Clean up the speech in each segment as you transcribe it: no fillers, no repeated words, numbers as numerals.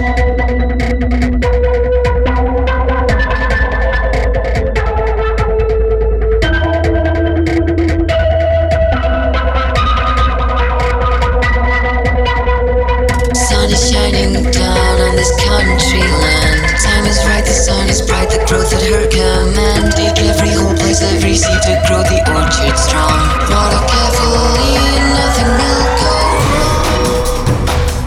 Sun is shining down on this country land. Time is right, the sun is bright, the growth at her command. Take every whole place, every seed to grow the orchard strong. Water carefully, nothing will go wrong.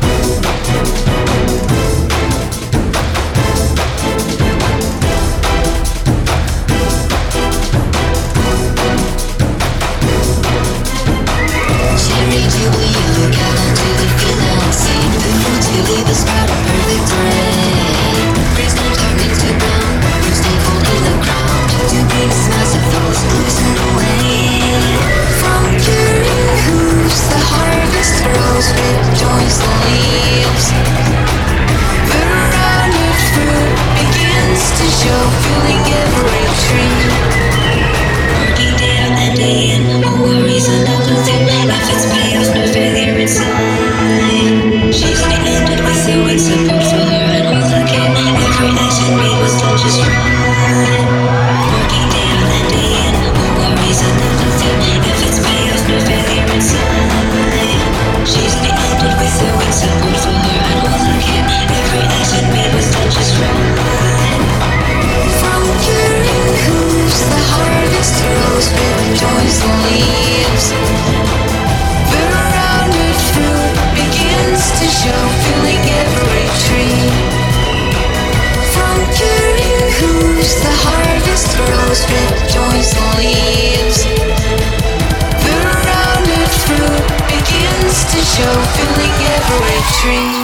Cherry jubilee, look out onto the field and see the fruits you leave us proud of perfect rain. Praise not dark into brown, roots take hold in the ground. To bring smiles of those loosened away. From curing hooves, the harvest grows, rejoice the leaves. The rounded fruit begins to show, filling every tree. Working day out and day in, no worries and nothing. If it's payoff, no failure inside. She's ended with you and support for her and all the kid. Every action made was done just right. Working day out and day in, no worries and nothing. If it's payoff, no failure inside. She's ended with you and support for her and all the kid. Every action made was done just right. From curing hooves, the harvest grows, rejoice the leaves. The rounded fruit begins to show, filling every tree. From curing hooves, the harvest grows, rejoice the leaves. The rounded fruit begins to show, filling every tree.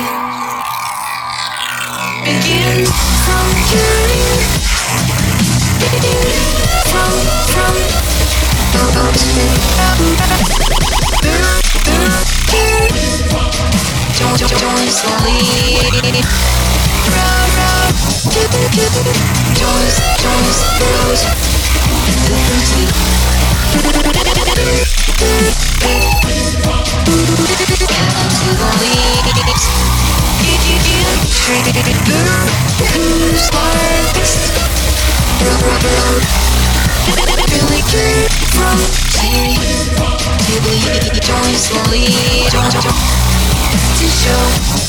Begins from curing. Joins the lead. Round, round. Joins grows. The fruity. Cat into the leaves. Who's harvest? Road. Really good from Terry to bleed. Joins the lead. To show.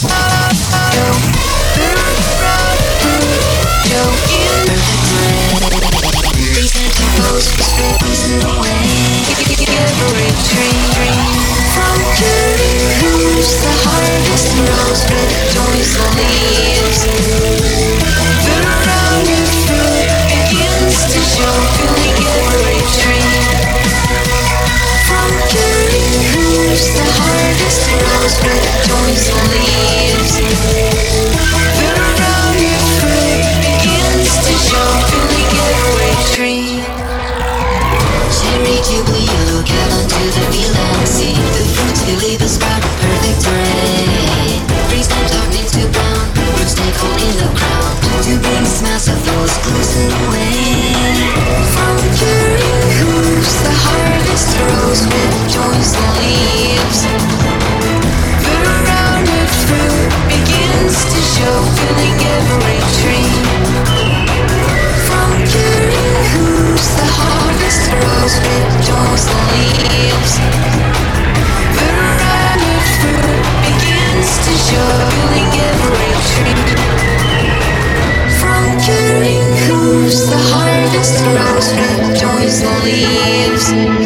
Joe in perfect these antipodes frozen away. Every tree from curing hooves, the harvest grows, rejoice the leaves. The rounded fruit begins to show, filling every tree. From curing hooves, the harvest grows, rejoice the leaves. The rounded fruit begins to show, filling every tree. Cherry jubilee, look out onto the field and see the fruits you leave us proud, perfect rain. Freeze and dark into brown, roots take hold in the ground. To bring smiles of those loosened away. From curing hooves, the harvest grows, rejoice the leaves. The rounded fruit begins to show, filling every tree. From curing hooves, the harvest grows, rejoice the leaves. The rounded fruit begins to show, filling every tree. From curing hooves, the harvest grows, rejoice the leaves.